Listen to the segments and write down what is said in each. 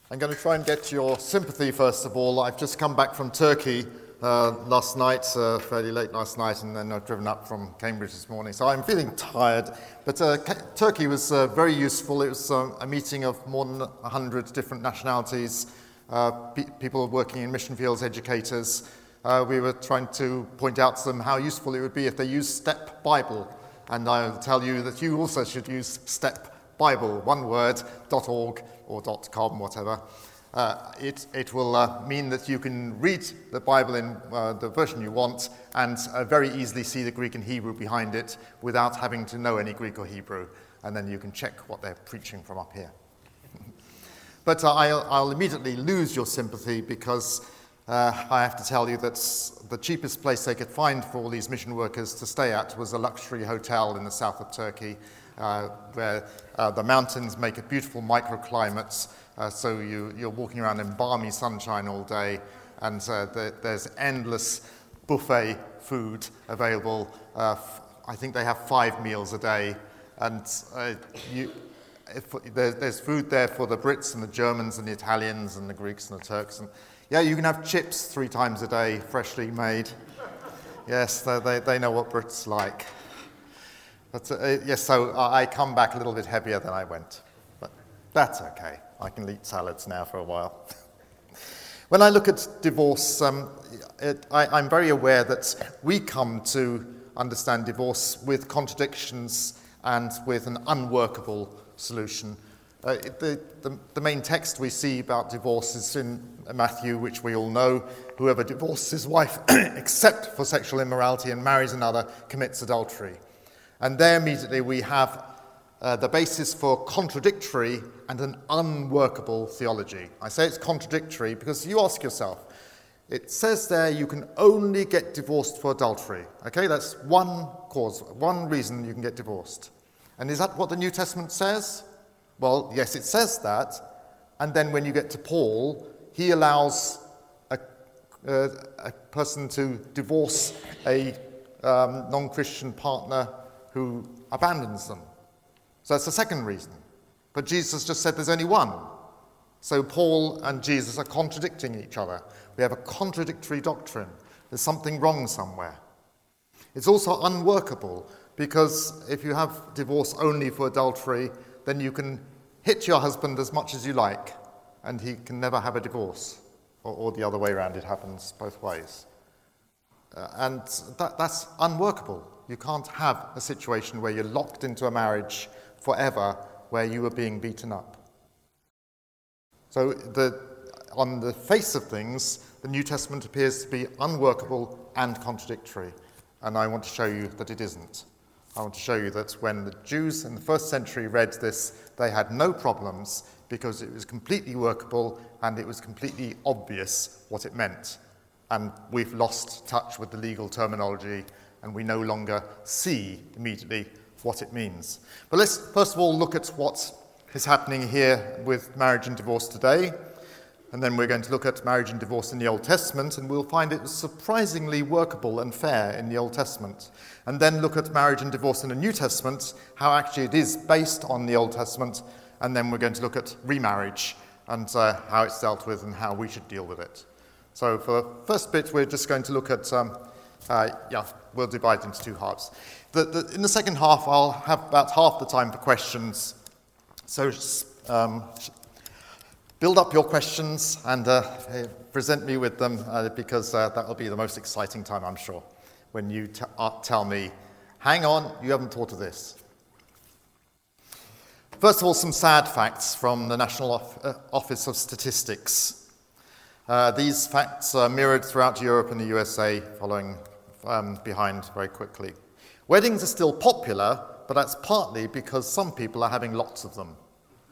I'm going to try and get your sympathy first of all. I've just come back from Turkey last night, fairly late last night, and then I've driven up from Cambridge this morning. So I'm feeling tired, but Turkey was very useful. It was a meeting of more than 100 different nationalities, people working in mission fields, educators. We were trying to point out to them how useful it would be if they used Step Bible. And I'll tell you that you also should use Step Bible, one word, .org or .com, whatever. It will mean that you can read the Bible in the version you want and very easily see the Greek and Hebrew behind it without having to know any Greek or Hebrew. And then you can check what they're preaching from up here. But I'll immediately lose your sympathy because I have to tell you that the cheapest place they could find for all these mission workers to stay at was a luxury hotel in the south of Turkey, where the mountains make a beautiful microclimates, so you're walking around in balmy sunshine all day, and there's endless buffet food available. I think they have 5 meals a day, and there's food there for the Brits and the Germans and the Italians and the Greeks and the Turks. And yeah, you can have chips 3 times a day, freshly made. Yes, they know what Brits like. But yes, so I come back a little bit heavier than I went. But that's okay. I can eat salads now for a while. When I look at divorce, I'm very aware that we come to understand divorce with contradictions and with an unworkable solution. The main text we see about divorce is in Matthew, which we all know. Whoever divorces his wife except for sexual immorality and marries another commits adultery. And there immediately we have the basis for contradictory and an unworkable theology. I say it's contradictory because you ask yourself, it says there you can only get divorced for adultery. Okay, that's one cause, one reason you can get divorced. And is that what the New Testament says? Well, yes, it says that. And then when you get to Paul, he allows a person to divorce a non-Christian partner who abandons them. So that's the second reason. But Jesus just said there's only one. So Paul and Jesus are contradicting each other. We have a contradictory doctrine. There's something wrong somewhere. It's also unworkable because if you have divorce only for adultery, then you can hit your husband as much as you like and he can never have a divorce. Or the other way around, it happens both ways. And that's unworkable. You can't have a situation where you're locked into a marriage forever where you are being beaten up. So on the face of things, the New Testament appears to be unworkable and contradictory. And I want to show you that it isn't. I want to show you that when the Jews in the first century read this, they had no problems because it was completely workable and it was completely obvious what it meant. And we've lost touch with the legal terminology and we no longer see immediately what it means. But let's first of all look at what is happening here with marriage and divorce today. And then we're going to look at marriage and divorce in the Old Testament, and we'll find it was surprisingly workable and fair in the Old Testament. And then look at marriage and divorce in the New Testament, how actually it is based on the Old Testament. And then we're going to look at remarriage and how it's dealt with and how we should deal with it. So for the first bit, we're just going to look at we'll divide it into 2 halves. In the second half, I'll have about half the time for questions. So build up your questions and present me with them because that will be the most exciting time, I'm sure, when you tell me, hang on, you haven't thought of this. First of all, some sad facts from the National Office of Statistics. These facts are mirrored throughout Europe and the USA, following behind very quickly. Weddings are still popular, but that's partly because some people are having lots of them.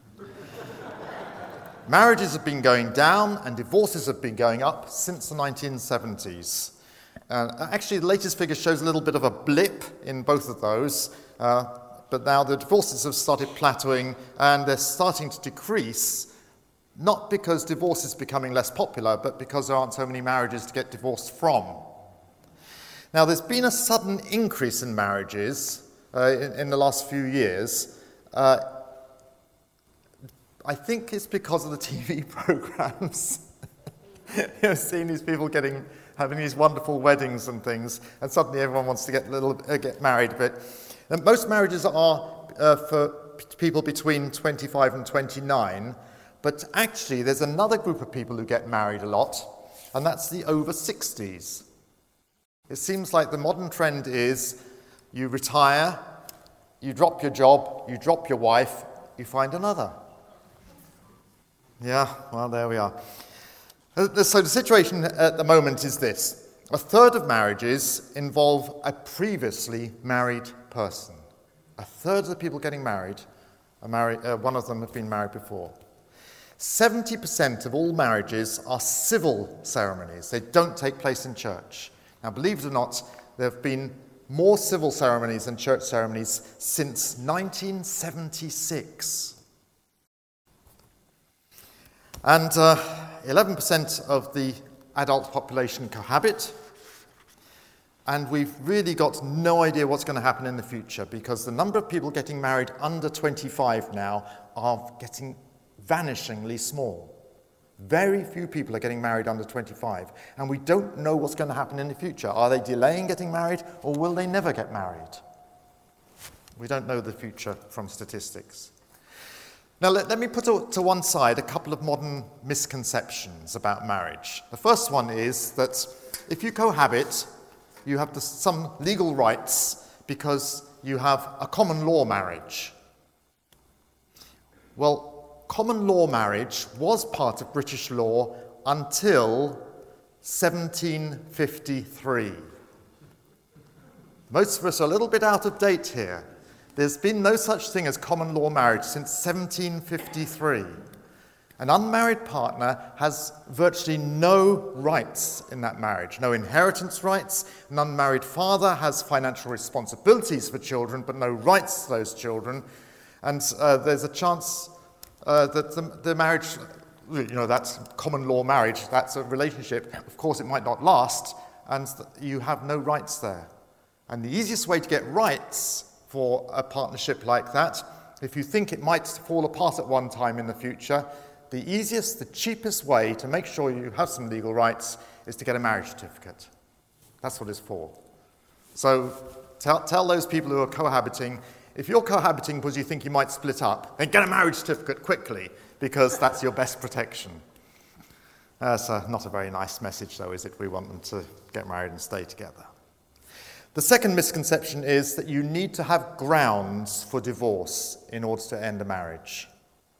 Marriages have been going down and divorces have been going up since the 1970s. Actually, the latest figure shows a little bit of a blip in both of those, but now the divorces have started plateauing and they're starting to decrease, not because divorce is becoming less popular, but because there aren't so many marriages to get divorced from. Now, there's been a sudden increase in marriages in the last few years. I think it's because of the TV programs. Seeing these people having these wonderful weddings and things, and suddenly everyone wants to get married. But most marriages are for people between 25 and 29, but actually there's another group of people who get married a lot, and that's the over 60s. It seems like the modern trend is you retire, you drop your job, you drop your wife, you find another. Yeah, well, there we are. So the situation at the moment is this. A third of marriages involve a previously married person. A third of the people getting married are married. One of them have been married before. 70% of all marriages are civil ceremonies. They don't take place in church. Now, believe it or not, there have been more civil ceremonies than church ceremonies since 1976. And 11% of the adult population cohabit, and we've really got no idea what's going to happen in the future because the number of people getting married under 25 now are getting vanishingly small. Very few people are getting married under 25, and we don't know what's going to happen in the future. Are they delaying getting married, or will they never get married? We don't know the future from statistics. Now, let me put to one side a couple of modern misconceptions about marriage. The first one is that if you cohabit, you have some legal rights because you have a common law marriage. Well, common law marriage was part of British law until 1753. Most of us are a little bit out of date here. There's been no such thing as common law marriage since 1753. An unmarried partner has virtually no rights in that marriage, no inheritance rights. An unmarried father has financial responsibilities for children, but no rights to those children. And there's a chance that the marriage, that's common law marriage, that's a relationship. Of course, it might not last, and you have no rights there. And the easiest way to get rights for a partnership like that, if you think it might fall apart at one time in the future, the easiest, the cheapest way to make sure you have some legal rights is to get a marriage certificate. That's what it's for. So tell those people who are cohabiting, if you're cohabiting because you think you might split up, then get a marriage certificate quickly, because that's your best protection. That's not a very nice message, though, is it? We want them to get married and stay together. The second misconception is that you need to have grounds for divorce in order to end a marriage.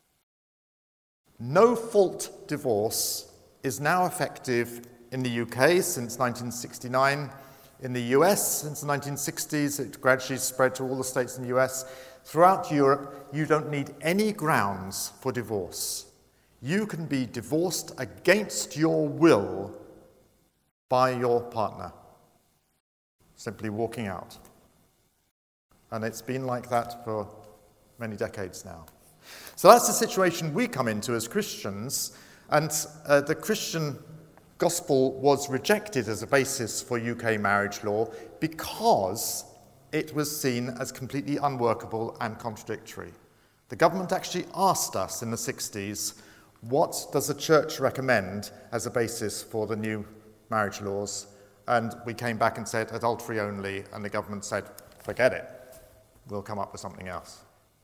No-fault divorce is now effective in the UK since 1969, in the US since the 1960s. It gradually spread to all the states in the US. Throughout Europe, you don't need any grounds for divorce. You can be divorced against your will by your partner, simply walking out. And it's been like that for many decades now. So that's the situation we come into as Christians, and the Christian gospel was rejected as a basis for UK marriage law because it was seen as completely unworkable and contradictory. The government actually asked us in the 60s, what does the church recommend as a basis for the new marriage laws? And we came back and said adultery only, and the government said, forget it, we'll come up with something else.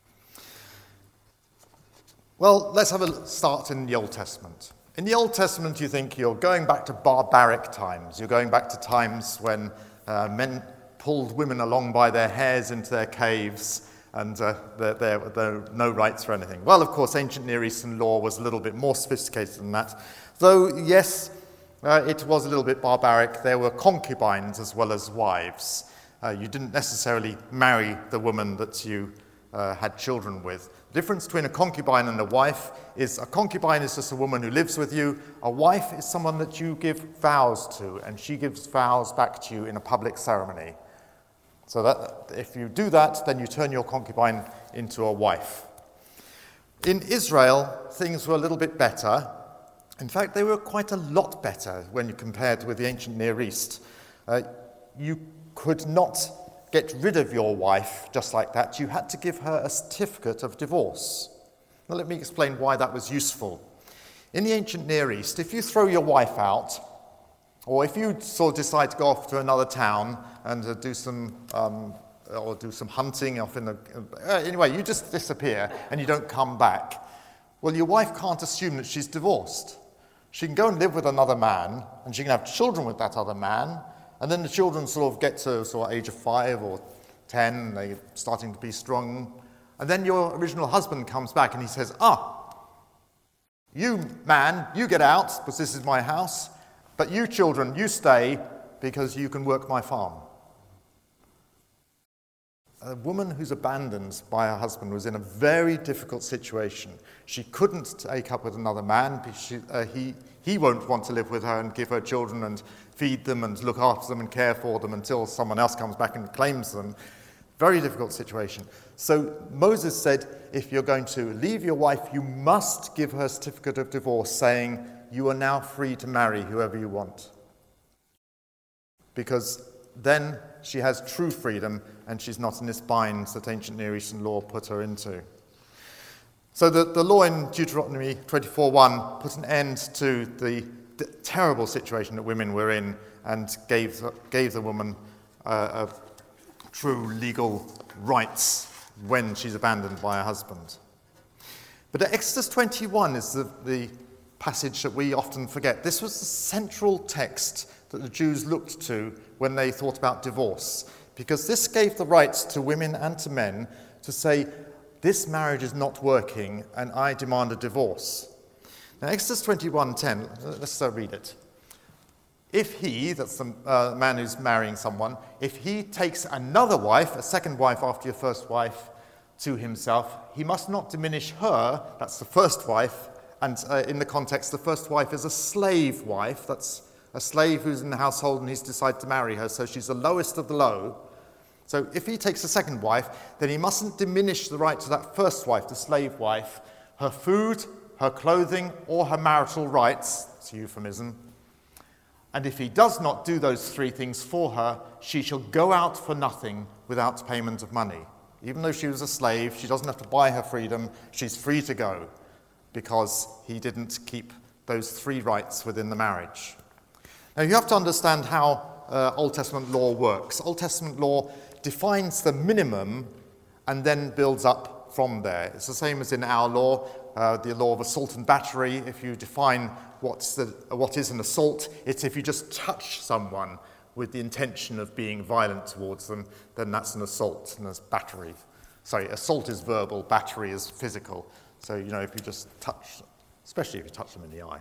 Well, let's have a start in the Old Testament. In the Old Testament, you think you're going back to barbaric times. You're going back to times when men pulled women along by their hairs into their caves, and there were no rights for anything. Well, of course, ancient Near Eastern law was a little bit more sophisticated than that. Though, yes, it was a little bit barbaric. There were concubines as well as wives. You didn't necessarily marry the woman that you had children with. The difference between a concubine and a wife is a concubine is just a woman who lives with you. A wife is someone that you give vows to, and she gives vows back to you in a public ceremony. So that if you do that, then you turn your concubine into a wife. In Israel, things were a little bit better. In fact, they were quite a lot better when you compared with the ancient Near East. You could not get rid of your wife just like that. You had to give her a certificate of divorce. Well, let me explain why that was useful. In the ancient Near East, if you throw your wife out, or if you sort of decide to go off to another town and do some hunting off in the... anyway, you just disappear and you don't come back. Well, your wife can't assume that she's divorced. She can go and live with another man, and she can have children with that other man, and then the children sort of get to sort of age of 5 or 10, they're starting to be strong, and then your original husband comes back and he says, you man, you get out, because this is my house, but you children, you stay, because you can work my farm. A woman who's abandoned by her husband was in a very difficult situation. She couldn't take up with another man. He won't want to live with her and give her children and feed them and look after them and care for them until someone else comes back and claims them. Very difficult situation. So Moses said, if you're going to leave your wife, you must give her a certificate of divorce saying, you are now free to marry whoever you want. Because then she has true freedom and she's not in this bind that ancient Near Eastern law put her into. So the law in Deuteronomy 24:1 put an end to the terrible situation that women were in and gave the woman true legal rights when she's abandoned by her husband. But Exodus 21 is the passage that we often forget. This was the central text that the Jews looked to when they thought about divorce, because this gave the rights to women and to men to say, this marriage is not working and I demand a divorce. Now, Exodus 21:10, let's read it. If he, that's the man who's marrying someone, if he takes another wife, a second wife after your first wife, to himself, he must not diminish her, that's the first wife, and in the context, the first wife is a slave wife, that's a slave who's in the household and he's decided to marry her, so she's the lowest of the low. So if he takes a second wife, then he mustn't diminish the right to that first wife, the slave wife, her food, her clothing, or her marital rights, it's a euphemism. And if he does not do those three things for her, she shall go out for nothing without payment of money. Even though she was a slave, she doesn't have to buy her freedom, she's free to go, because he didn't keep those three rights within the marriage. Now, you have to understand how Old Testament law works. Old Testament law defines the minimum and then builds up from there. It's the same as in our law, the law of assault and battery. If you define what is an assault, it's if you just touch someone with the intention of being violent towards them, then that's an assault, and that's battery. Sorry, assault is verbal, battery is physical. So, if you just touch, especially if you touch them in the eye.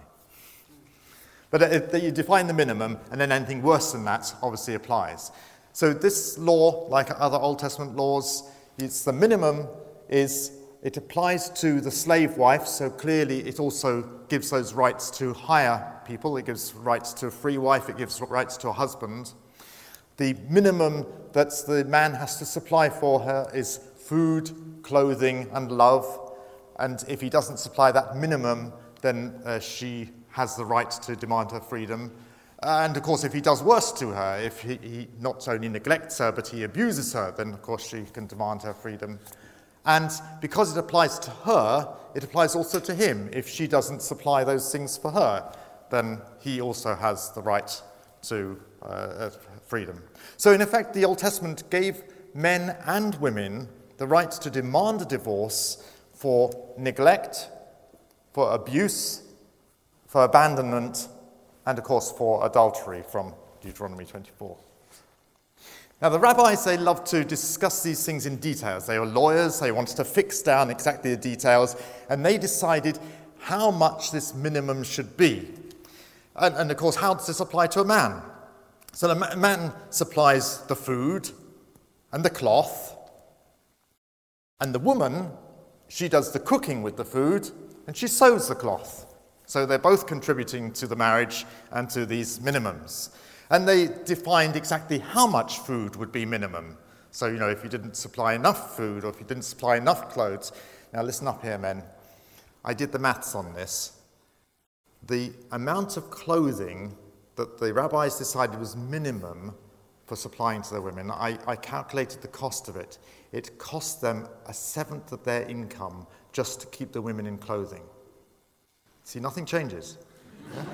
But you define the minimum, and then anything worse than that obviously applies. So this law, like other Old Testament laws, it's the minimum it applies to the slave wife, so clearly it also gives those rights to hire people. It gives rights to a free wife, it gives rights to a husband. The minimum that the man has to supply for her is food, clothing, and love. And if he doesn't supply that minimum, then she has the right to demand her freedom. And of course, if he does worse to her, if he not only neglects her, but he abuses her, then of course she can demand her freedom. And because it applies to her, it applies also to him. If she doesn't supply those things for her, then he also has the right to freedom. So in effect, the Old Testament gave men and women the right to demand a divorce for neglect, for abuse, for abandonment, and of course for adultery from Deuteronomy 24. Now the rabbis, they love to discuss these things in details. They were lawyers, they wanted to fix down exactly the details, and they decided how much this minimum should be. And of course, how does this apply to a man? So the man supplies the food and the cloth, and the woman, she does the cooking with the food, and she sews the cloth. So they're both contributing to the marriage and to these minimums. And they defined exactly how much food would be minimum. So, if you didn't supply enough food or if you didn't supply enough clothes. Now, listen up here, men. I did the maths on this. The amount of clothing that the rabbis decided was minimum for supplying to their women. I calculated the cost of it. It cost them 1/7 of their income just to keep the women in clothing. See, nothing changes. Yeah?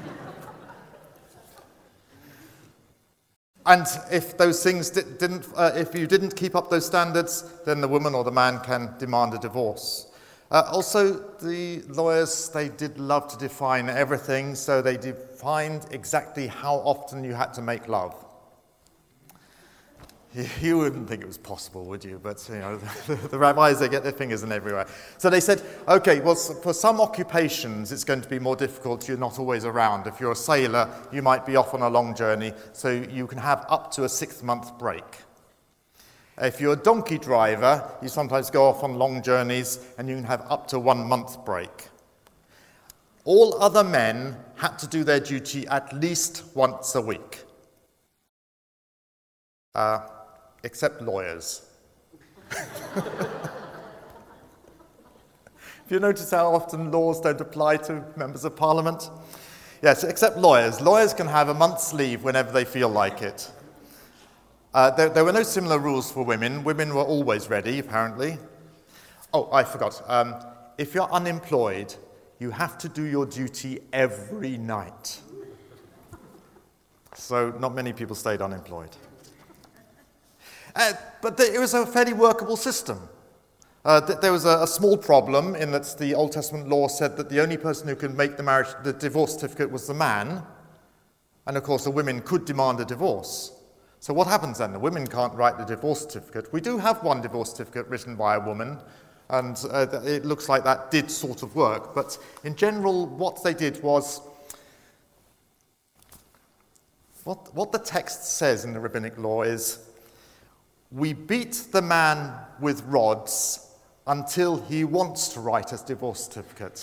And if those things if you didn't keep up those standards, then the woman or the man can demand a divorce. Also, the lawyers, they did love to define everything, so they defined exactly how often you had to make love. You wouldn't think it was possible, would you? But, the rabbis, they get their fingers in everywhere. So they said, okay, well, for some occupations, it's going to be more difficult. You're not always around. If you're a sailor, you might be off on a long journey, so you can have up to a 6-month break. If you're a donkey driver, you sometimes go off on long journeys, and you can have up to 1 month break. All other men had to do their duty at least once a week. Except lawyers. Have you noticed how often laws don't apply to members of parliament? Yes, except lawyers. Lawyers can have a month's leave whenever they feel like it. There were no similar rules for women. Women were always ready, apparently. Oh, I forgot. If you're unemployed, you have to do your duty every night. So not many people stayed unemployed. But it was a fairly workable system. There was a small problem in that the Old Testament law said that the only person who could make the divorce certificate was the man, and of course the women could demand a divorce. So what happens then? The women can't write the divorce certificate. We do have one divorce certificate written by a woman, and it looks like that did sort of work. But in general, what they did was, what the text says in the rabbinic law is, we beat the man with rods until he wants to write his divorce certificate.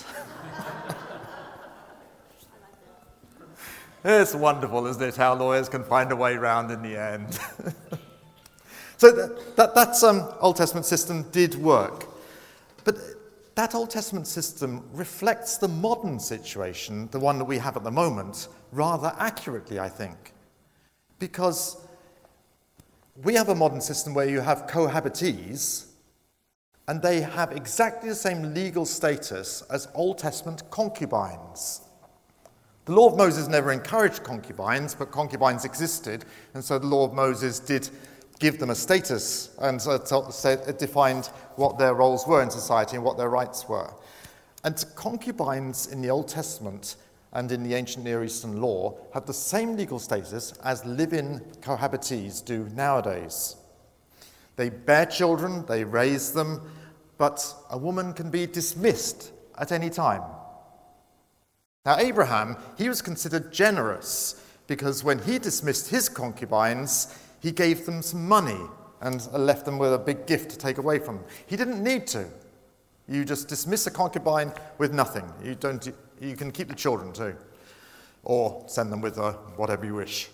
It's wonderful, isn't it, how lawyers can find a way round in the end. So that Old Testament system did work. But that Old Testament system reflects the modern situation, the one that we have at the moment, rather accurately, I think. Because we have a modern system where you have cohabitees, and they have exactly the same legal status as Old Testament concubines. The law of Moses never encouraged concubines, but concubines existed, and so the law of Moses did give them a status, and it defined what their roles were in society and what their rights were. And concubines in the Old Testament and in the ancient Near Eastern law have the same legal status as live-in cohabitees do nowadays. They bear children, they raise them, but a woman can be dismissed at any time. Now, Abraham, he was considered generous because when he dismissed his concubines, he gave them some money and left them with a big gift to take away from them. He didn't need to. You just dismiss a concubine with nothing. You can keep the children too, or send them with whatever you wish.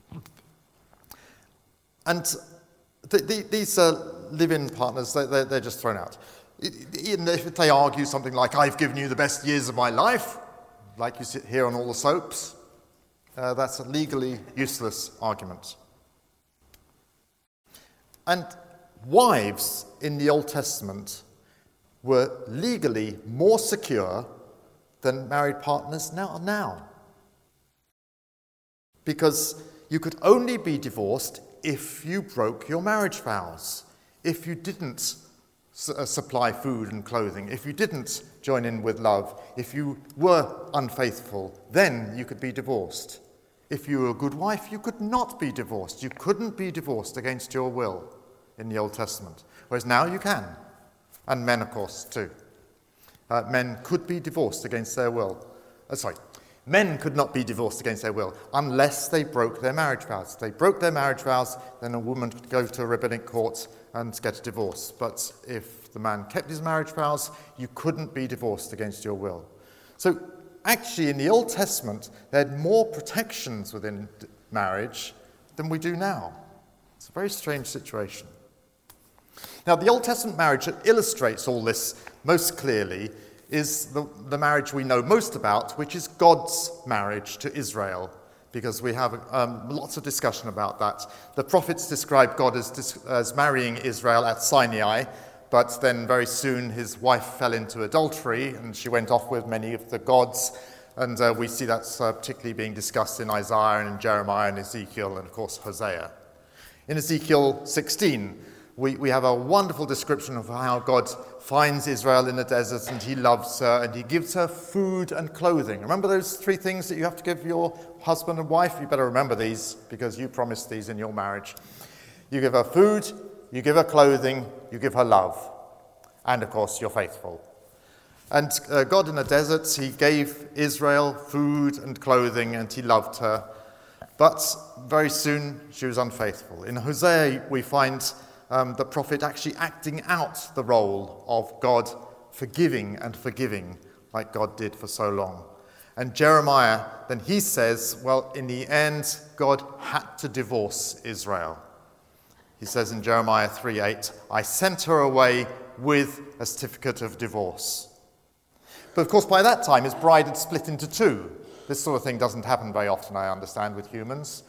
And these live-in partners, they're just thrown out. Even if they argue something like, I've given you the best years of my life, like you sit here on all the soaps, that's a legally useless argument. And wives in the Old Testament were legally more secure than married partners now. Because you could only be divorced if you broke your marriage vows, if you didn't supply food and clothing, if you didn't join in with love, if you were unfaithful, then you could be divorced. If you were a good wife, you could not be divorced. You couldn't be divorced against your will in the Old Testament, whereas now you can, and men, of course, too. Men could be divorced against their will. Men could not be divorced against their will unless they broke their marriage vows. If they broke their marriage vows, then a woman could go to a rabbinic court and get a divorce. But if the man kept his marriage vows, you couldn't be divorced against your will. So actually, in the Old Testament, they had more protections within marriage than we do now. It's a very strange situation. Now, the Old Testament marriage that illustrates all this most clearly is the marriage we know most about, which is God's marriage to Israel. because we have lots of discussion about that. The prophets describe God as marrying Israel at Sinai, but then very soon his wife fell into adultery and she went off with many of the gods. And we see that's particularly being discussed in Isaiah and in Jeremiah and Ezekiel and, of course, Hosea. In Ezekiel 16, we have a wonderful description of how God finds Israel in the desert and he loves her and he gives her food and clothing. Remember those three things that you have to give your husband and wife? You better remember these because you promised these in your marriage. You give her food, you give her clothing, you give her love. And, of course, you're faithful. And God in the desert, he gave Israel food and clothing and he loved her. But very soon she was unfaithful. In Hosea, we find the prophet actually acting out the role of God forgiving and forgiving like God did for so long. And Jeremiah, then he says, well, in the end, God had to divorce Israel. He says in Jeremiah 3:8, I sent her away with a certificate of divorce. But of course, by that time, his bride had split into two. This sort of thing doesn't happen very often, I understand, with humans.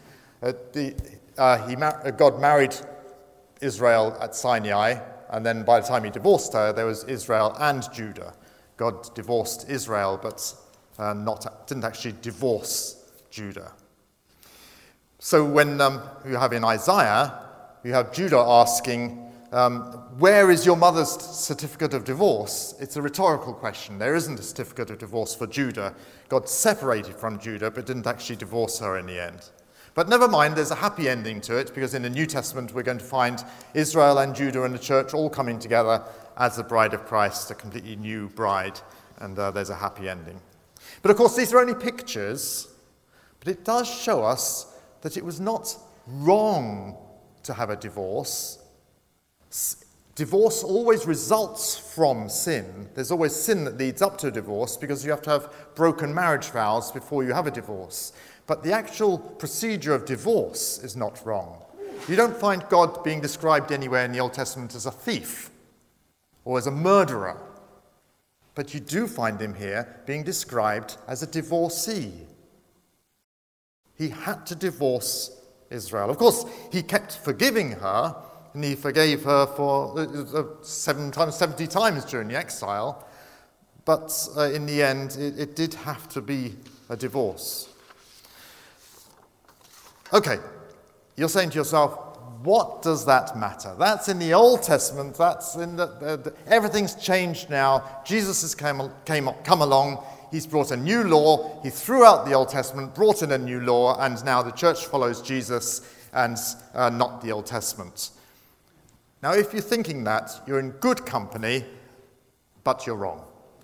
God married Israel at Sinai, and then by the time he divorced her, there was Israel and Judah. God divorced Israel, but didn't actually divorce Judah. So when you have in Isaiah, you have Judah asking, where is your mother's certificate of divorce? It's a rhetorical question. There isn't a certificate of divorce for Judah. God separated from Judah, but didn't actually divorce her in the end. But never mind, there's a happy ending to it, because in the New Testament we're going to find Israel and Judah and the church all coming together as the bride of Christ, a completely new bride, and there's a happy ending. But of course, these are only pictures, but it does show us that it was not wrong to have a divorce. Divorce always results from sin. There's always sin that leads up to a divorce because you have to have broken marriage vows before you have a divorce. But the actual procedure of divorce is not wrong. You don't find God being described anywhere in the Old Testament as a thief or as a murderer. But you do find him here being described as a divorcee. He had to divorce Israel. Of course, he kept forgiving her, and he forgave her for 70 times during the exile. But in the end, it did have to be a divorce. Okay, you're saying to yourself, what does that matter? That's in the Old Testament. That's in everything's changed now. Jesus has come along. He's brought a new law. He threw out the Old Testament, brought in a new law, and now the church follows Jesus and not the Old Testament. Now, if you're thinking that, you're in good company, but you're wrong.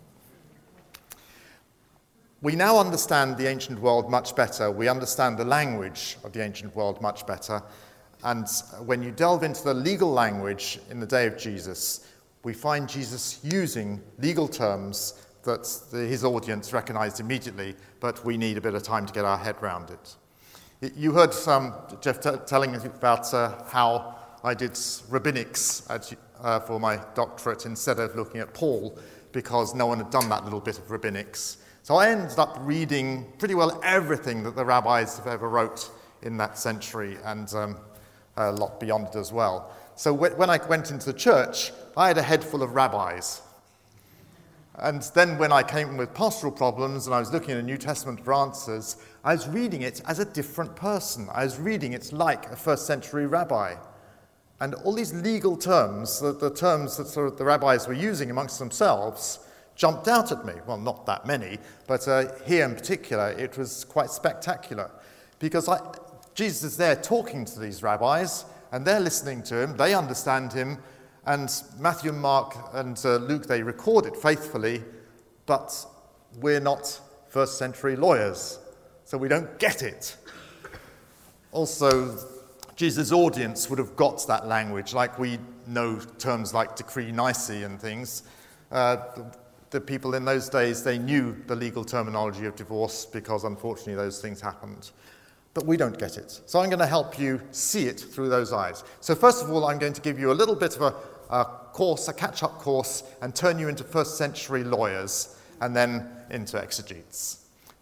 We now understand the ancient world much better. We understand the language of the ancient world much better. And when you delve into the legal language in the day of Jesus, we find Jesus using legal terms that his audience recognized immediately, but we need a bit of time to get our head around it. You heard Jeff telling us about how I did rabbinics for my doctorate instead of looking at Paul, because no one had done that little bit of rabbinics. So I ended up reading pretty well everything that the rabbis have ever wrote in that century, and a lot beyond it as well. So when I went into the church, I had a head full of rabbis. And then when I came with pastoral problems and I was looking at the New Testament for answers, I was reading it as a different person. I was reading it like a first century rabbi. And all these legal terms, the terms that sort of the rabbis were using amongst themselves, jumped out at me. Well, not that many, but here in particular, it was quite spectacular. Because Jesus is there talking to these rabbis, and they're listening to him, they understand him, and Matthew, Mark, and Luke, they record it faithfully, but we're not first century lawyers, so we don't get it. Also, Jesus' audience would have got that language, like we know terms like decree nisi and things. The people in those days, they knew the legal terminology of divorce because unfortunately those things happened. But we don't get it. So I'm going to help you see it through those eyes. So first of all, I'm going to give you a little bit of a course, a catch-up course, and turn you into first century lawyers and then into exegetes.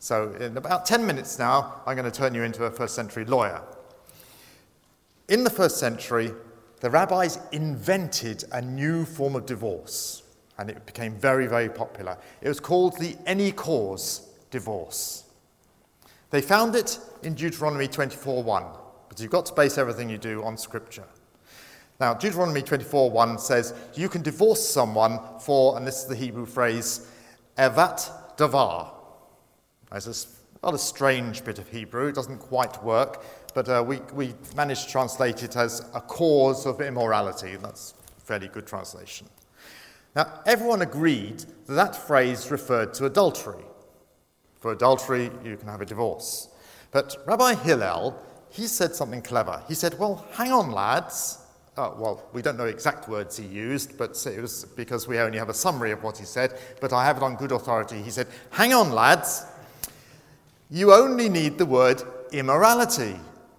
So in about 10 minutes now, I'm going to turn you into a first century lawyer. In the first century, the rabbis invented a new form of divorce, and it became very, very popular. It was called the any cause divorce. They found it in Deuteronomy 24:1, but you've got to base everything you do on Scripture. Now, Deuteronomy 24:1 says you can divorce someone for, and this is the Hebrew phrase, evet davar. It's not a strange bit of Hebrew, it doesn't quite work, but we managed to translate it as a cause of immorality. That's a fairly good translation. Now, everyone agreed that that phrase referred to adultery. For adultery, you can have a divorce. But Rabbi Hillel, he said something clever. He said, well, hang on, lads. We don't know exact words he used, but it was because we only have a summary of what he said, but I have it on good authority. He said, hang on, lads. You only need the word immorality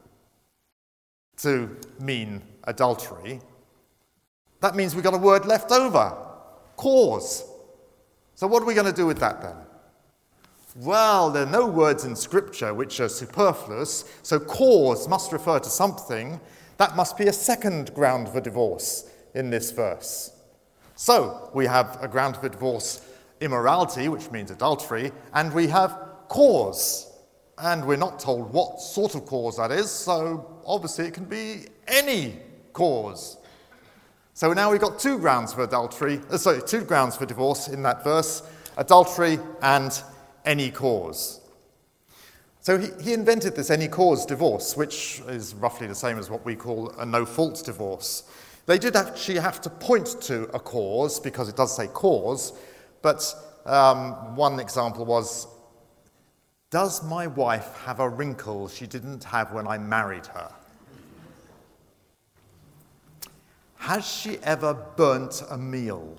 to mean adultery. That means we've got a word left over, cause. So what are we going to do with that then? Well, there are no words in Scripture which are superfluous, so cause must refer to something. That must be a second ground for divorce in this verse. So we have a ground for divorce, immorality, which means adultery, and we have cause. And we're not told what sort of cause that is, so obviously it can be any cause. So now we've got two grounds for divorce in that verse, adultery and any cause. So he invented this any cause divorce, which is roughly the same as what we call a no-fault divorce. They did actually have to point to a cause, because it does say cause, but one example was, does my wife have a wrinkle she didn't have when I married her? Has she ever burnt a meal?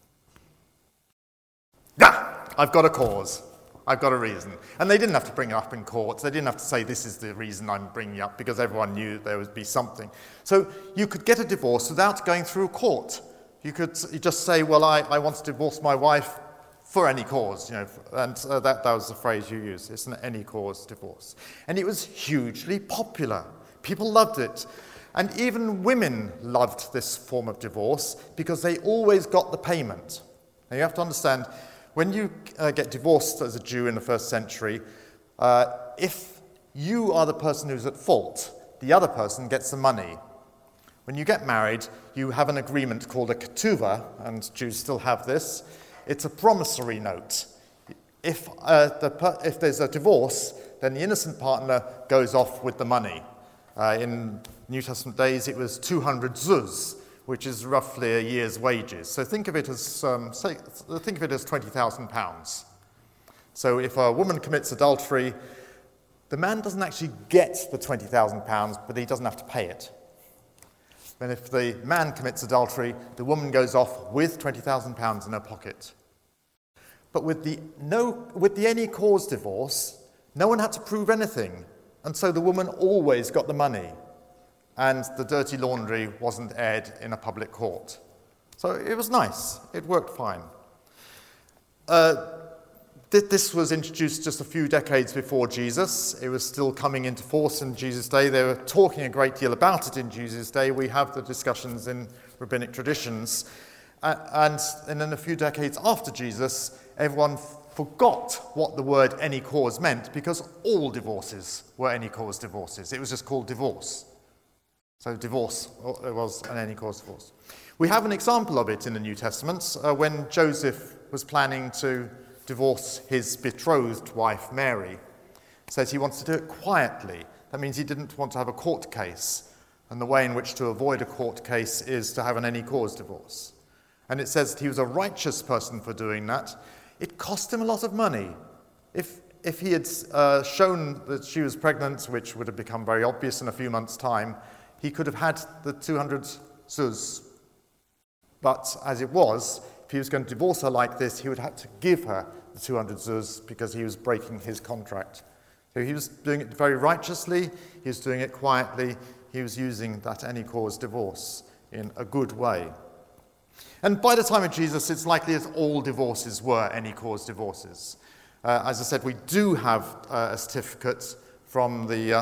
Yeah, I've got a cause. I've got a reason. And they didn't have to bring it up in court. They didn't have to say, this is the reason I'm bringing it up, because everyone knew there would be something. So you could get a divorce without going through court. You just say, well, I want to divorce my wife for any cause, and that was the phrase you used. It's an any cause divorce. And it was hugely popular. People loved it. And even women loved this form of divorce because they always got the payment. Now you have to understand, when you get divorced as a Jew in the first century, if you are the person who's at fault, the other person gets the money. When you get married, you have an agreement called a ketuvah, and Jews still have this. It's a promissory note. If there's a divorce, then the innocent partner goes off with the money. In New Testament days, it was 200 zuz, which is roughly a year's wages. So think of it as £20,000. So if a woman commits adultery, the man doesn't actually get the £20,000, but he doesn't have to pay it. And if the man commits adultery, the woman goes off with £20,000 in her pocket. But with the any cause divorce, no one had to prove anything, and so the woman always got the money, and the dirty laundry wasn't aired in a public court. So it was nice. It worked fine. This was introduced just a few decades before Jesus. It was still coming into force in Jesus' day. They were talking a great deal about it in Jesus' day. We have the discussions in rabbinic traditions. And then a few decades after Jesus, everyone forgot what the word any cause meant, because all divorces were any cause divorces. It was just called divorce. So divorce, it was an any cause divorce. We have an example of it in the New Testament when Joseph was planning to divorce his betrothed wife, Mary. It says he wants to do it quietly. That means he didn't want to have a court case. And the way in which to avoid a court case is to have an any cause divorce. And it says that he was a righteous person for doing that. It cost him a lot of money. If he had shown that she was pregnant, which would have become very obvious in a few months' time, he could have had the 200 zuz. But as it was, if he was going to divorce her like this, he would have to give her the 200 zuz because he was breaking his contract. So he was doing it very righteously, he was doing it quietly, he was using that any cause divorce in a good way. And by the time of Jesus, it's likely that all divorces were any cause divorces. As I said, we do have a certificate from the,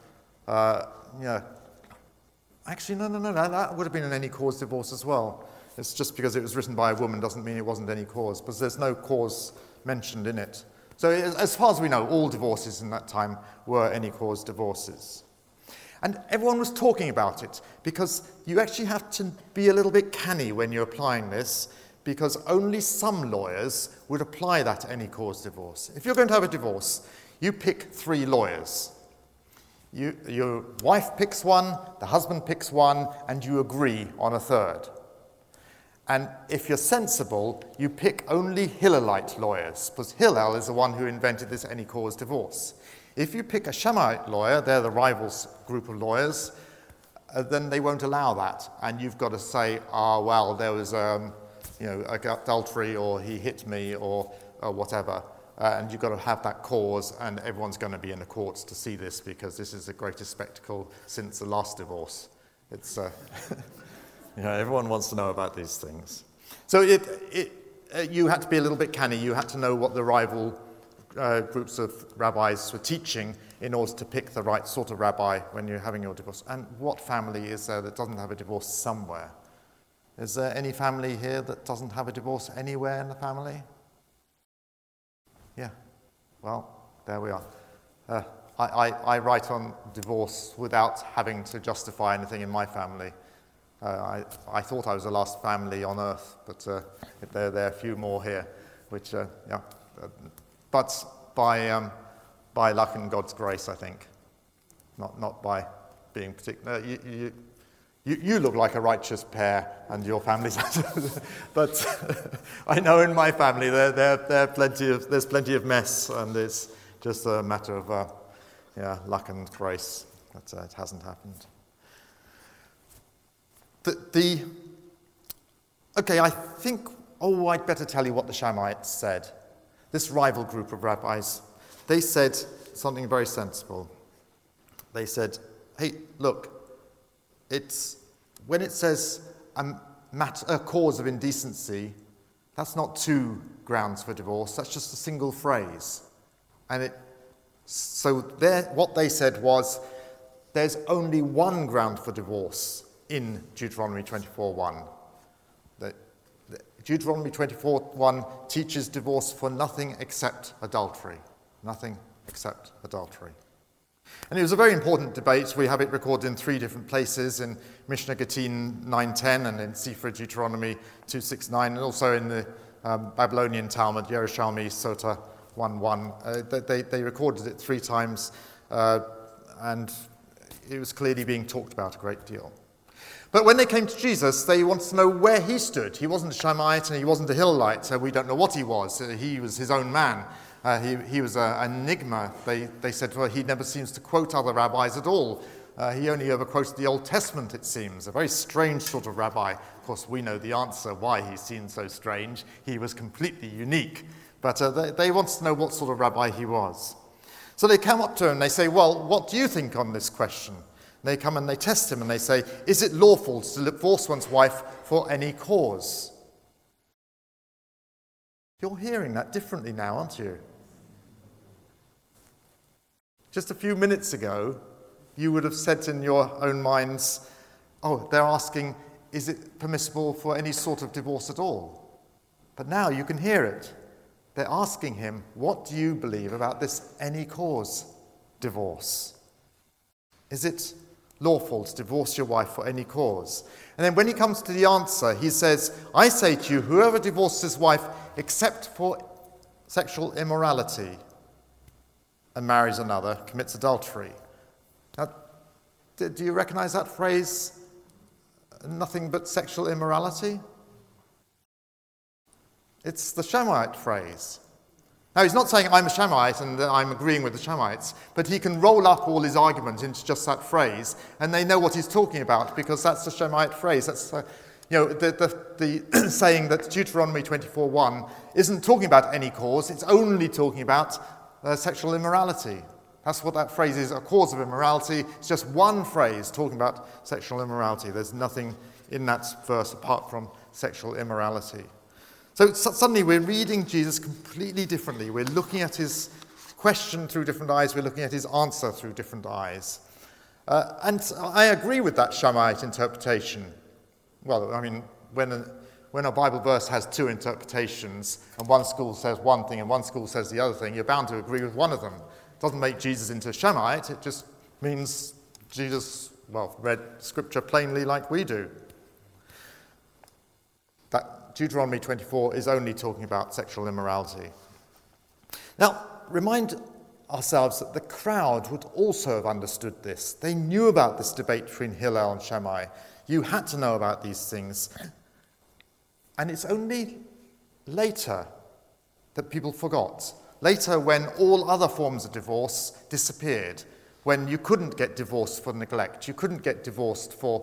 actually, no, that would have been an any cause divorce as well. It's just because it was written by a woman doesn't mean it wasn't any cause, because there's no cause mentioned in it. So as far as we know, all divorces in that time were any cause divorces. And everyone was talking about it, because you actually have to be a little bit canny when you're applying this, because only some lawyers would apply that any cause divorce. If you're going to have a divorce, you pick 3 lawyers. Your wife picks one, the husband picks one, and you agree on a third. And if you're sensible, you pick only Hillelite lawyers, because Hillel is the one who invented this any cause divorce. If you pick a Shammite lawyer, they're the rivals group of lawyers, then they won't allow that. And you've got to say, well, there was adultery, or he hit me, or whatever. And you've got to have that cause, and everyone's going to be in the courts to see this, because this is the greatest spectacle since the last divorce. It's... everyone wants to know about these things. So you had to be a little bit canny. You had to know what the rival groups of rabbis were teaching in order to pick the right sort of rabbi when you're having your divorce. And what family is there that doesn't have a divorce somewhere? Is there any family here that doesn't have a divorce anywhere in the family? Yeah. Well, there we are. I write on divorce without having to justify anything in my family. I thought I was the last family on earth, but there are a few more here, which, but by luck and God's grace, I think, not by being particular. You look like a righteous pair, and your family's, but I know in my family there's plenty of mess, and it's just a matter of luck and grace that it hasn't happened. I think, I'd better tell you what the Shammaites said. This rival group of rabbis, they said something very sensible. They said, hey, look, when it says a cause of indecency, that's not 2 grounds for divorce, that's just a single phrase. And what they said was, there's only 1 ground for divorce in Deuteronomy 24:1. Deuteronomy 24:1 teaches divorce for nothing except adultery. Nothing except adultery. And it was a very important debate. We have it recorded in 3 different places, in Mishnah Gittin 9:10 and in Sefer Deuteronomy 2:6-9, and also in the Babylonian Talmud, Yerushalmi Sota 1:1. They recorded it 3 times, and it was clearly being talked about a great deal. But when they came to Jesus, they wanted to know where he stood. He wasn't a Shammite and he wasn't a Hillelite, so we don't know what he was. He was his own man. He was an enigma. They said, well, he never seems to quote other rabbis at all. He only ever quoted the Old Testament, it seems. A very strange sort of rabbi. Of course, we know the answer why he seemed so strange. He was completely unique. But they wanted to know what sort of rabbi he was. So they come up to him and they say, well, what do you think on this question? They come and they test him and they say, is it lawful to divorce one's wife for any cause? You're hearing that differently now, aren't you? Just a few minutes ago, you would have said in your own minds, they're asking, is it permissible for any sort of divorce at all? But now you can hear it. They're asking him, what do you believe about this any cause divorce? Is it lawful to divorce your wife for any cause? And then when he comes to the answer, he says, I say to you, whoever divorces his wife except for sexual immorality and marries another commits adultery. Now, do you recognize that phrase, nothing but sexual immorality? It's the Shammite phrase. Now, he's not saying I'm a Shammite and I'm agreeing with the Shammites, but he can roll up all his argument into just that phrase, and they know what he's talking about because that's the Shammite phrase. That's the saying that Deuteronomy 24:1 isn't talking about any cause; it's only talking about sexual immorality. That's what that phrase is, a cause of immorality. It's just one phrase talking about sexual immorality. There's nothing in that verse apart from sexual immorality. So suddenly we're reading Jesus completely differently. We're looking at his question through different eyes. We're looking at his answer through different eyes. And I agree with that Shammite interpretation. Well, I mean, when a Bible verse has two interpretations, and one school says one thing and one school says the other thing, you're bound to agree with one of them. It doesn't make Jesus into a Shammite. It just means Jesus, read Scripture plainly like we do. That Deuteronomy 24 is only talking about sexual immorality. Now, remind ourselves that the crowd would also have understood this. They knew about this debate between Hillel and Shammai. You had to know about these things. And it's only later that people forgot. Later, when all other forms of divorce disappeared, when you couldn't get divorced for neglect, you couldn't get divorced for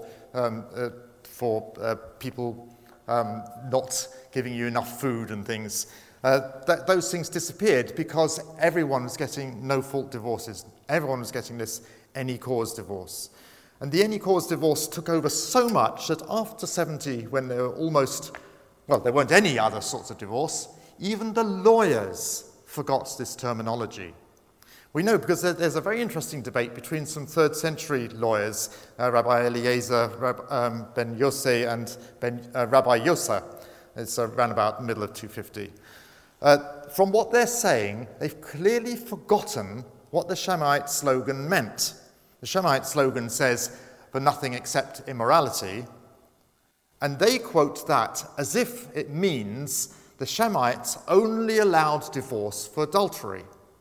people not giving you enough food and things. Those things disappeared because everyone was getting no-fault divorces. Everyone was getting this any-cause divorce. And the any-cause divorce took over so much that after 70, when there were there weren't any other sorts of divorce, even the lawyers forgot this terminology. We know because there's a very interesting debate between some 3rd century lawyers, Rabbi Eliezer ben Yossi and Rabbi Yosa. It's around about the middle of 250. From what they're saying, they've clearly forgotten what the Shammite slogan meant. The Shammite slogan says, "for nothing except immorality," and they quote that as if it means the Shammites only allowed divorce for adultery.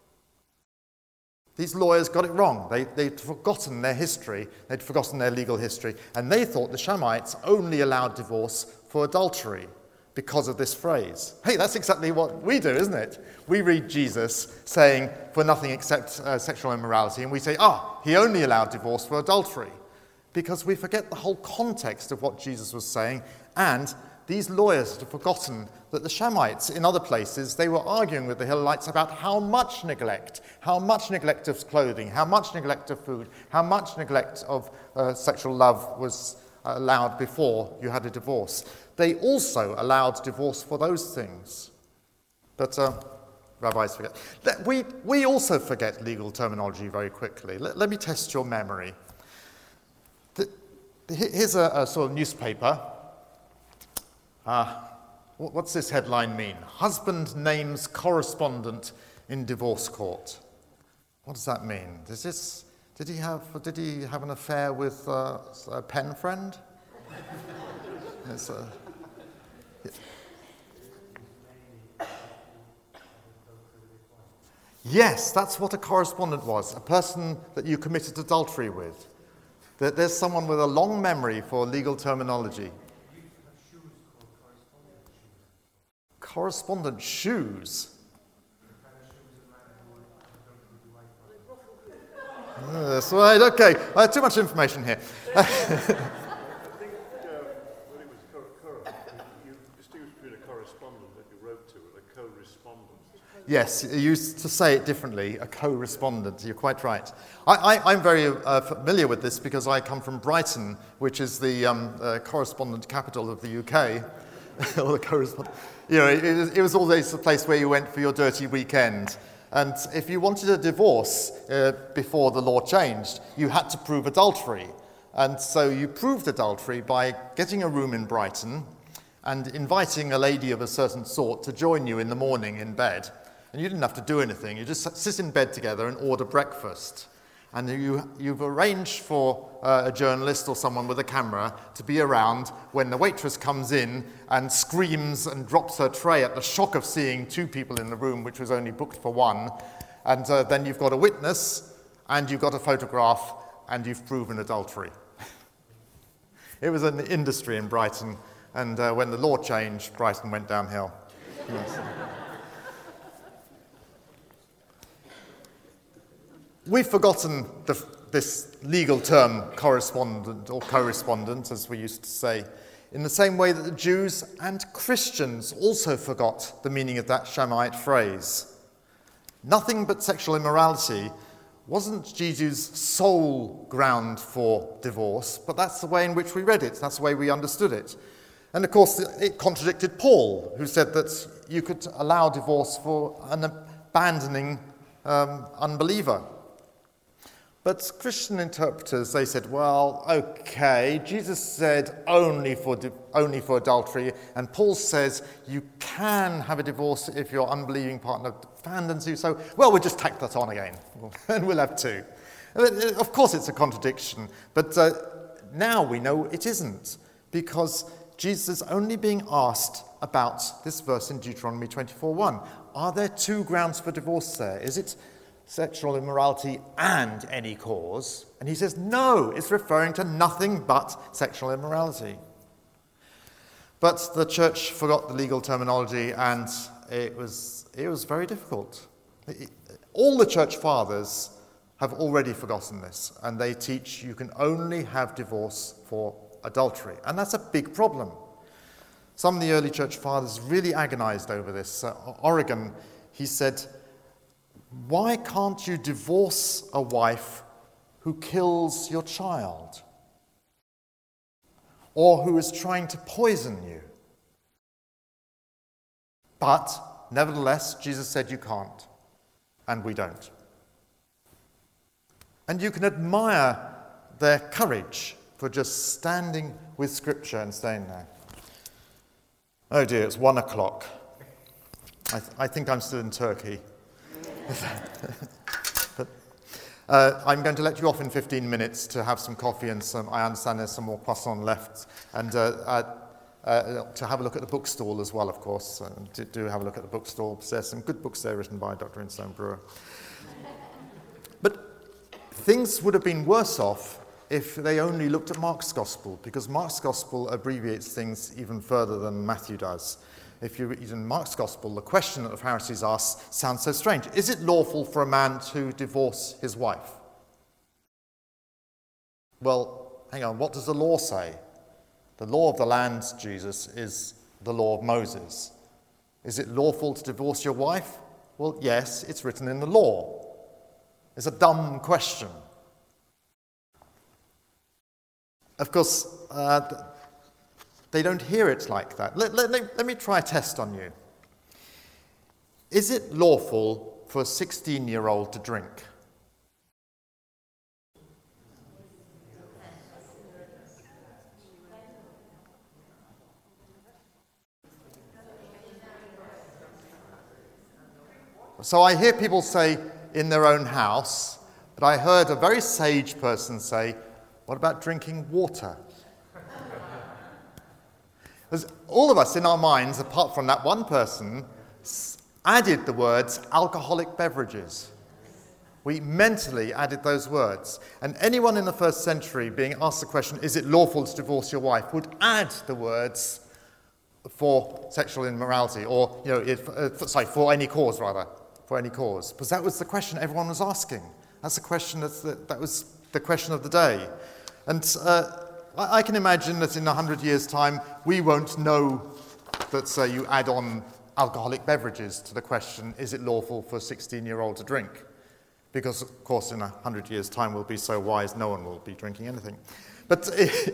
These lawyers got it wrong. They'd forgotten their history, they'd forgotten their legal history, and they thought the Shammites only allowed divorce for adultery because of this phrase. Hey, that's exactly what we do, isn't it? We read Jesus saying, "for nothing except sexual immorality," and we say, he only allowed divorce for adultery, because we forget the whole context of what Jesus was saying, and these lawyers had forgotten that the Shammites, in other places, they were arguing with the Hillelites about how much neglect of clothing, how much neglect of food, how much neglect of sexual love was allowed before you had a divorce. They also allowed divorce for those things. But rabbis forget. We also forget legal terminology very quickly. Let me test your memory. Here's a sort of newspaper. What's this headline mean? Husband names correspondent in divorce court. What does that mean? Did he have an affair with a pen friend? Yes, that's what a correspondent was, a person that you committed adultery with. There's someone with a long memory for legal terminology. Correspondent shoes. That's right, okay. Too much information here. I think when it was you distinguished between a correspondent that you wrote to and a co-respondent. Yes, you used to say it differently, a co-respondent. You're quite right. I'm very familiar with this because I come from Brighton, which is the correspondent capital of the UK. Or the correspondent. You know, it was always the place where you went for your dirty weekend. And if you wanted a divorce before the law changed, you had to prove adultery. And so you proved adultery by getting a room in Brighton and inviting a lady of a certain sort to join you in the morning in bed. And you didn't have to do anything. You just sit in bed together and order breakfast. And you've arranged for a journalist or someone with a camera to be around when the waitress comes in and screams and drops her tray at the shock of seeing two people in the room, which was only booked for one. And then you've got a witness, and you've got a photograph, and you've proven adultery. It was an industry in Brighton, and when the law changed, Brighton went downhill. Yes. We've forgotten this legal term, correspondent or co-respondent, as we used to say, in the same way that the Jews and Christians also forgot the meaning of that Shammite phrase. Nothing but sexual immorality wasn't Jesus' sole ground for divorce, but that's the way in which we read it. That's the way we understood it. And of course, it contradicted Paul, who said that you could allow divorce for an abandoning unbeliever. But Christian interpreters, they said, well, okay, Jesus said only for adultery, and Paul says you can have a divorce if your unbelieving partner abandons you, so, well, we'll just tack that on again, and we'll have two. Of course it's a contradiction, but now we know it isn't, because Jesus is only being asked about this verse in Deuteronomy 24:1. Are there two grounds for divorce there? Is it sexual immorality and any cause? And he says, no, it's referring to nothing but sexual immorality. But the church forgot the legal terminology, and it was very difficult. All the church fathers have already forgotten this, and they teach you can only have divorce for adultery, and that's a big problem. Some of the early church fathers really agonized over this. Origen, he said, why can't you divorce a wife who kills your child? Or who is trying to poison you? But, nevertheless, Jesus said you can't, and we don't. And you can admire their courage for just standing with Scripture and staying there. Oh dear, it's 1 o'clock. I think I'm still in Turkey. But, I'm going to let you off in 15 minutes to have some coffee and I understand there's some more croissant left, and to have a look at the bookstall as well, of course. Do have a look at the bookstall. There's some good books there written by Dr. Instone Brewer. But things would have been worse off if they only looked at Mark's Gospel, because Mark's Gospel abbreviates things even further than Matthew does. If you read in Mark's Gospel, the question that the Pharisees ask sounds so strange. Is it lawful for a man to divorce his wife? Well, hang on, what does the law say? The law of the land, Jesus, is the law of Moses. Is it lawful to divorce your wife? Well, yes, it's written in the law. It's a dumb question. Of course, they don't hear it like that. Let me try a test on you. Is it lawful for a 16-year-old to drink? So I hear people say in their own house, but I heard a very sage person say, what about drinking water? There's all of us in our minds, apart from that one person, added the words alcoholic beverages. We mentally added those words. And anyone in the first century being asked the question, is it lawful to divorce your wife, would add the words for sexual immorality, or, for any cause, rather. For any cause. Because that was the question everyone was asking. That's the question that was the question of the day. And I can imagine that in 100 years' time, we won't know that you add on alcoholic beverages to the question, is it lawful for a 16-year-old to drink? Because, of course, in 100 years' time, we'll be so wise, no one will be drinking anything. But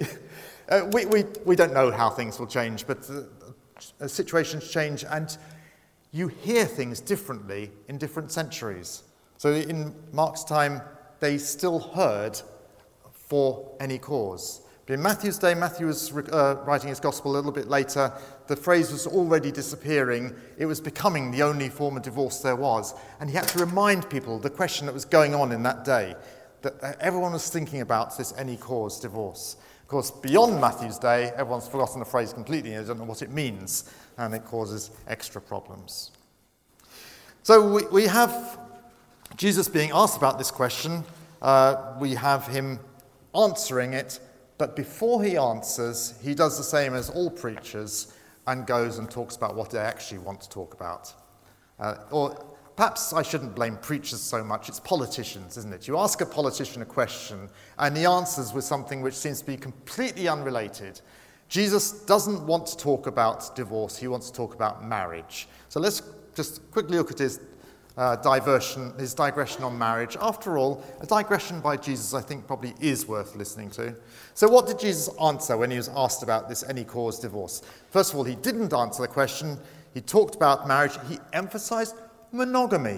we don't know how things will change, but situations change, and you hear things differently in different centuries. So in Mark's time, they still heard for any cause. But in Matthew's day, Matthew was writing his gospel a little bit later, the phrase was already disappearing. It was becoming the only form of divorce there was. And he had to remind people the question that was going on in that day, that everyone was thinking about this any cause divorce. Of course, beyond Matthew's day, everyone's forgotten the phrase completely and they don't know what it means, and it causes extra problems. So we have Jesus being asked about this question. We have him answering it, but before he answers, he does the same as all preachers and goes and talks about what they actually want to talk about. Or perhaps I shouldn't blame preachers so much, it's politicians, isn't it? You ask a politician a question and he answers with something which seems to be completely unrelated. Jesus doesn't want to talk about divorce, he wants to talk about marriage. So let's just quickly look at his his digression on marriage. After all, a digression by Jesus, I think, probably is worth listening to. So what did Jesus answer when he was asked about this any cause divorce? First of all, he didn't answer the question. He talked about marriage. He emphasized monogamy.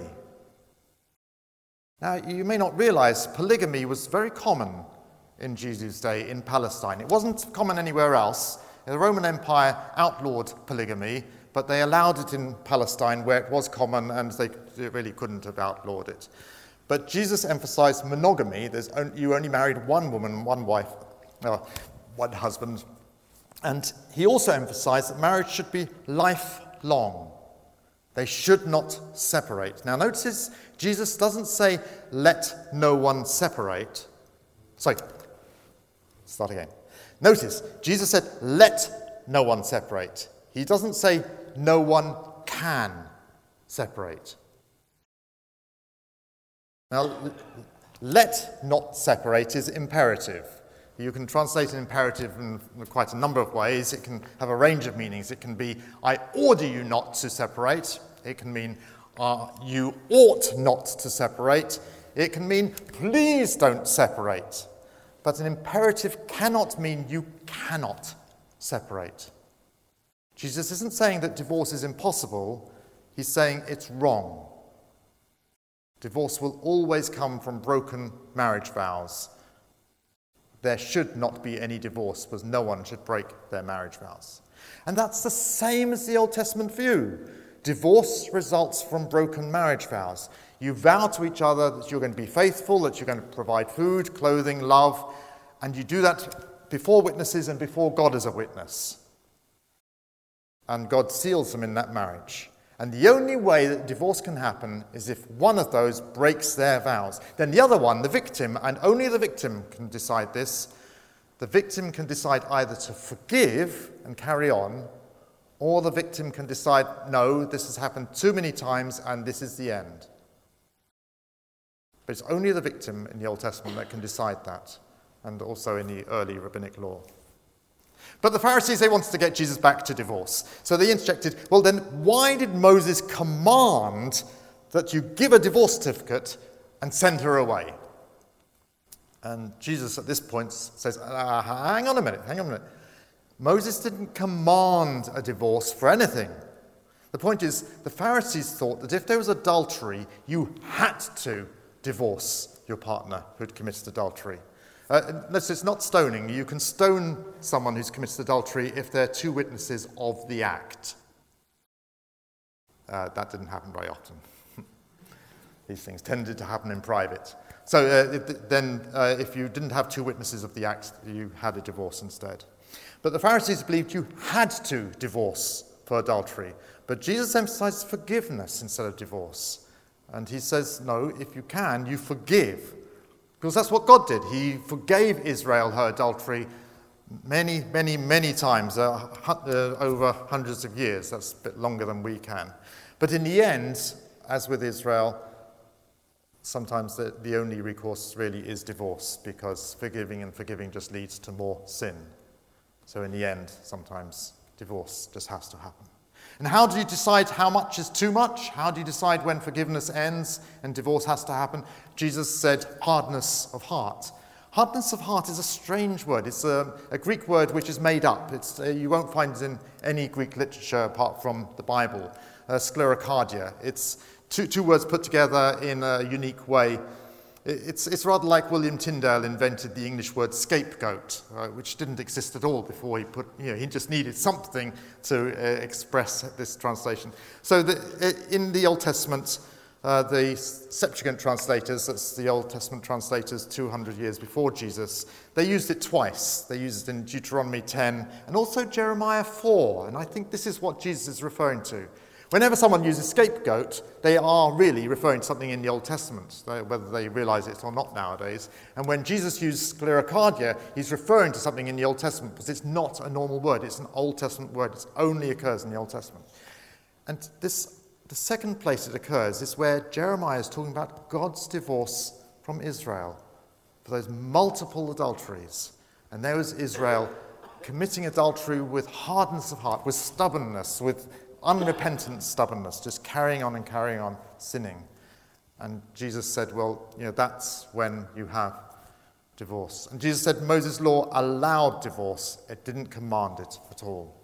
Now, you may not realize polygamy was very common in Jesus' day in Palestine. It wasn't common anywhere else. The Roman Empire outlawed polygamy, but they allowed it in Palestine where it was common, and they really couldn't have outlawed it. But Jesus emphasized monogamy. You only married one woman, one wife, one husband. And he also emphasized that marriage should be lifelong. They should not separate. Now notice, Jesus doesn't say, let no one separate. Sorry, start again. Notice, Jesus said, let no one separate. He doesn't say, no one can separate. Now, let not separate is imperative. You can translate an imperative in quite a number of ways. It can have a range of meanings. It can be, I order you not to separate. It can mean, you ought not to separate. It can mean, please don't separate. But an imperative cannot mean you cannot separate. Jesus isn't saying that divorce is impossible. He's saying it's wrong. Divorce will always come from broken marriage vows. There should not be any divorce because no one should break their marriage vows. And that's the same as the Old Testament view. Divorce results from broken marriage vows. You vow to each other that you're going to be faithful, that you're going to provide food, clothing, love, and you do that before witnesses and before God as a witness. And God seals them in that marriage. And the only way that divorce can happen is if one of those breaks their vows. Then the other one, the victim, and only the victim can decide this, the victim can decide either to forgive and carry on, or the victim can decide, no, this has happened too many times and this is the end. But it's only the victim in the Old Testament that can decide that, and also in the early rabbinic law. But the Pharisees, they wanted to get Jesus back to divorce. So they interjected, well then, why did Moses command that you give a divorce certificate and send her away? And Jesus at this point says, hang on a minute. Moses didn't command a divorce for anything. The point is, the Pharisees thought that if there was adultery, you had to divorce your partner who'd committed adultery. It's not stoning. You can stone someone who's committed adultery if there are two witnesses of the act. That didn't happen very often. These things tended to happen in private. So if you didn't have two witnesses of the act, you had a divorce instead. But the Pharisees believed you had to divorce for adultery. But Jesus emphasizes forgiveness instead of divorce. And he says, no, if you can, you forgive. Because that's what God did. He forgave Israel her adultery many, many, many times, over hundreds of years. That's a bit longer than we can. But in the end, as with Israel, sometimes the only recourse really is divorce, because forgiving just leads to more sin. So in the end, sometimes divorce just has to happen. And how do you decide how much is too much? How do you decide when forgiveness ends and divorce has to happen? Jesus said hardness of heart. Hardness of heart is a strange word. It's a Greek word which is made up. You won't find it in any Greek literature apart from the Bible. Sclerocardia. It's two words put together in a unique way. It's rather like William Tyndale invented the English word scapegoat, which didn't exist at all before he just needed something to express this translation. So in the Old Testament, the Septuagint translators, that's the Old Testament translators 200 years before Jesus, they used it twice. They used it in Deuteronomy 10 and also Jeremiah 4, and I think this is what Jesus is referring to. Whenever someone uses scapegoat, they are really referring to something in the Old Testament, whether they realize it or not nowadays. And when Jesus used sclerocardia, he's referring to something in the Old Testament because it's not a normal word. It's an Old Testament word. It only occurs in the Old Testament. And the second place it occurs is where Jeremiah is talking about God's divorce from Israel for those multiple adulteries. And there was Israel committing adultery with hardness of heart, with stubbornness, with unrepentant stubbornness, just carrying on sinning. And Jesus said, well, that's when you have divorce. And Jesus said Moses' law allowed divorce. It didn't command it at all.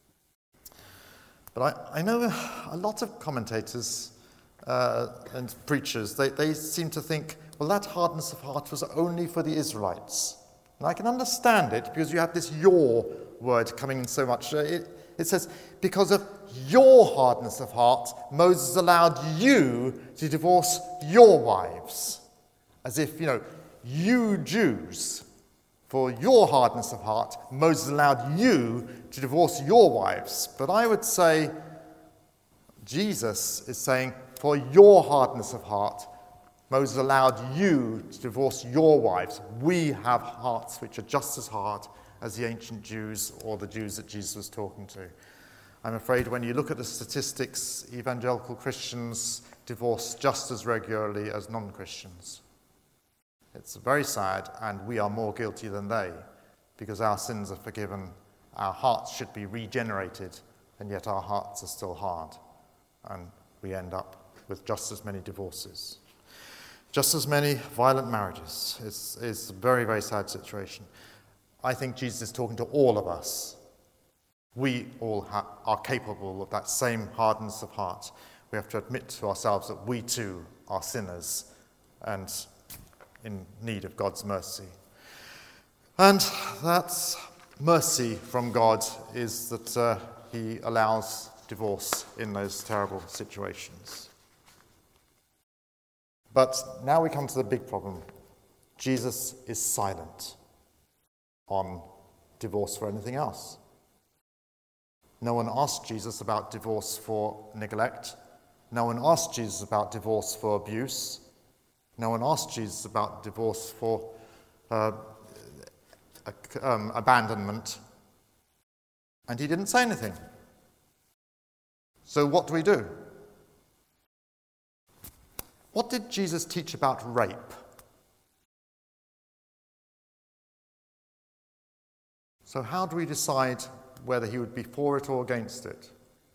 But I know a lot of commentators and preachers, they seem to think, well, that hardness of heart was only for the Israelites. And I can understand it because you have this your word coming in so much. It says, because of your hardness of heart, Moses allowed you to divorce your wives. As if, you Jews, for your hardness of heart, Moses allowed you to divorce your wives. But I would say Jesus is saying, for your hardness of heart, Moses allowed you to divorce your wives. We have hearts which are just as hard as the ancient Jews or the Jews that Jesus was talking to. I'm afraid when you look at the statistics, evangelical Christians divorce just as regularly as non-Christians. It's very sad, and we are more guilty than they, because our sins are forgiven, our hearts should be regenerated, and yet our hearts are still hard, and we end up with just as many divorces. Just as many violent marriages. It's a very, very sad situation. I think Jesus is talking to all of us. We all are capable of that same hardness of heart. We have to admit to ourselves that we too are sinners and in need of God's mercy. And that mercy from God is that he allows divorce in those terrible situations. But now we come to the big problem. Jesus is silent on divorce for anything else. No one asked Jesus about divorce for neglect. No one asked Jesus about divorce for abuse. No one asked Jesus about divorce for abandonment. And he didn't say anything. So what do we do? What did Jesus teach about rape? So how do we decide whether he would be for it or against it?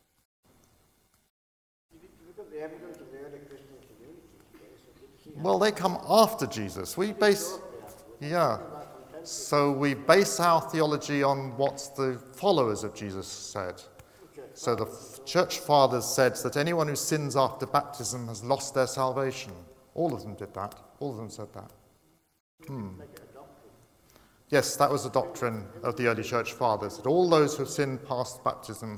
Well, they come after Jesus. So we base our theology on what the followers of Jesus said. So the church fathers said that anyone who sins after baptism has lost their salvation. All of them did that. All of them said that. Yes, that was the doctrine of the early church fathers, that all those who have sinned past baptism,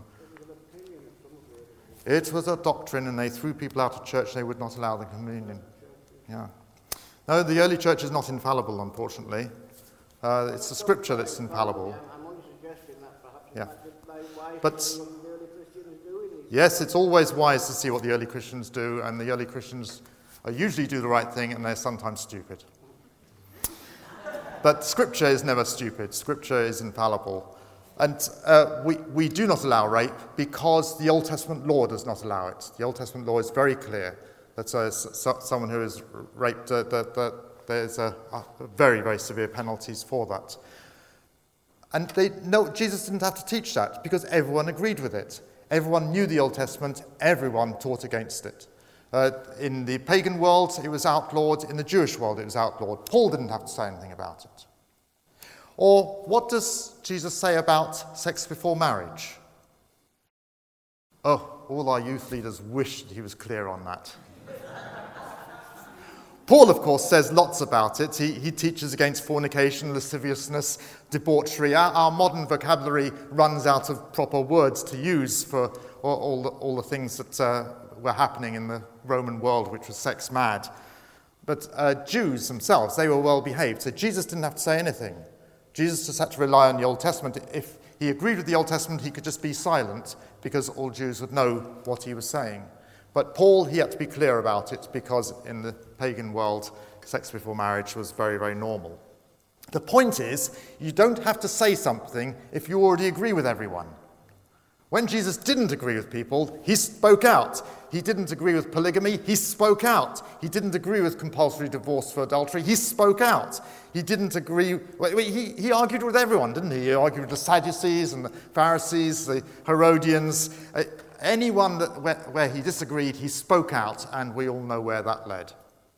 it was a doctrine, and they threw people out of church. They would not allow the communion. Yeah. No, the early church is not infallible, unfortunately. It's the scripture that's infallible. Yeah. But yes, it's always wise to see what the early Christians do, and the early Christians usually do the right thing, and they're sometimes stupid. But Scripture is never stupid. Scripture is infallible. And we do not allow rape because the Old Testament law does not allow it. The Old Testament law is very clear that someone who is raped, there's a very, very severe penalties for that. And Jesus didn't have to teach that because everyone agreed with it. Everyone knew the Old Testament. Everyone taught against it. In the pagan world, it was outlawed. In the Jewish world, it was outlawed. Paul didn't have to say anything about it. Or what does Jesus say about sex before marriage? Oh, all our youth leaders wished he was clear on that. Paul, of course, says lots about it. He teaches against fornication, lasciviousness, debauchery. Our modern vocabulary runs out of proper words to use for all the things that were happening in the Roman world, which was sex mad. But Jews themselves, they were well behaved, so Jesus didn't have to say anything. Jesus just had to rely on the Old Testament. If he agreed with the Old Testament, he could just be silent because all Jews would know what he was saying. But Paul, he had to be clear about it because in the pagan world, sex before marriage was very, very normal. The point is, you don't have to say something if you already agree with everyone. When Jesus didn't agree with people, he spoke out. He didn't agree with polygamy, he spoke out. He didn't agree with compulsory divorce for adultery, he spoke out. He didn't agree, he argued with everyone, didn't he? He argued with the Sadducees and the Pharisees, the Herodians. anyone where he disagreed, he spoke out, and we all know where that led.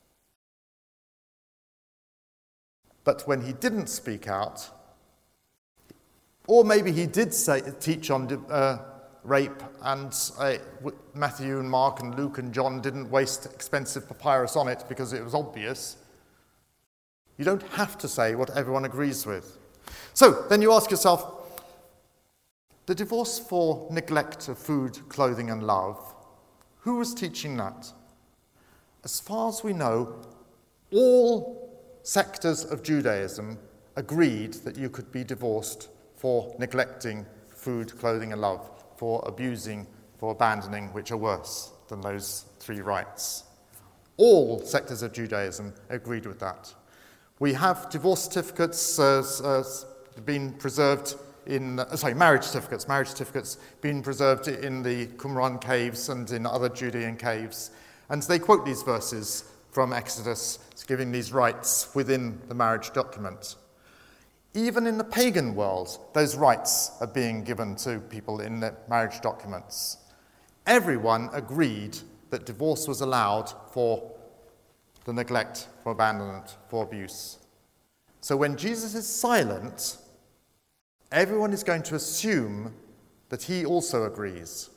But when he didn't speak out, or maybe he did teach on rape, and Matthew and Mark and Luke and John didn't waste expensive papyrus on it because it was obvious, you don't have to say what everyone agrees with. So then you ask yourself, the divorce for neglect of food, clothing and love, who was teaching that? As far as we know, all sectors of Judaism agreed that you could be divorced for neglecting food, clothing and love, for abusing, for abandoning, which are worse than those three rights. All sectors of Judaism agreed with that. We have divorce certificates being preserved in, marriage certificates being preserved in the Qumran caves and in other Judean caves. And they quote these verses from Exodus, giving these rights within the marriage document. Even in the pagan world, those rights are being given to people in the marriage documents. Everyone agreed that divorce was allowed for the neglect, for abandonment, for abuse. So when Jesus is silent, everyone is going to assume that he also agrees.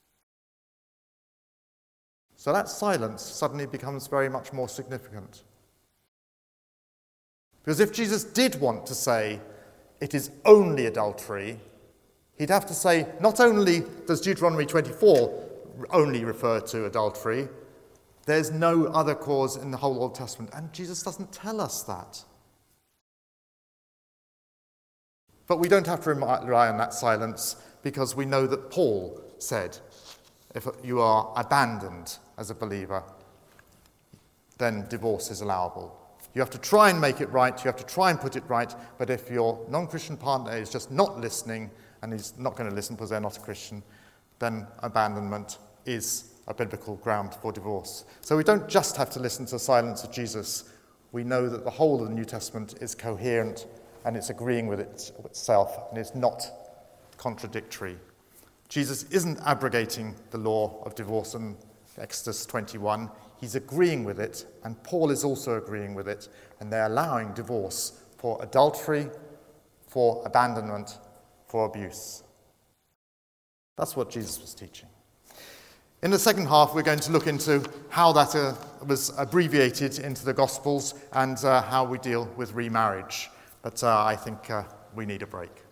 So that silence suddenly becomes very much more significant. Because if Jesus did want to say it is only adultery, he'd have to say not only does Deuteronomy 24 only refer to adultery, there's no other cause in the whole Old Testament. And Jesus doesn't tell us that. But we don't have to rely on that silence because we know that Paul said, if you are abandoned as a believer, then divorce is allowable. You have to try and make it right, you have to try and put it right, but if your non-Christian partner is just not listening, and he's not going to listen because they're not a Christian, then abandonment is a biblical ground for divorce. So we don't just have to listen to the silence of Jesus. We know that the whole of the New Testament is coherent and it's agreeing with itself and it's not contradictory. Jesus isn't abrogating the law of divorce in Exodus 21. He's agreeing with it, and Paul is also agreeing with it, and they're allowing divorce for adultery, for abandonment, for abuse. That's what Jesus was teaching. In the second half, we're going to look into how that was abbreviated into the Gospels and how we deal with remarriage. But I think we need a break.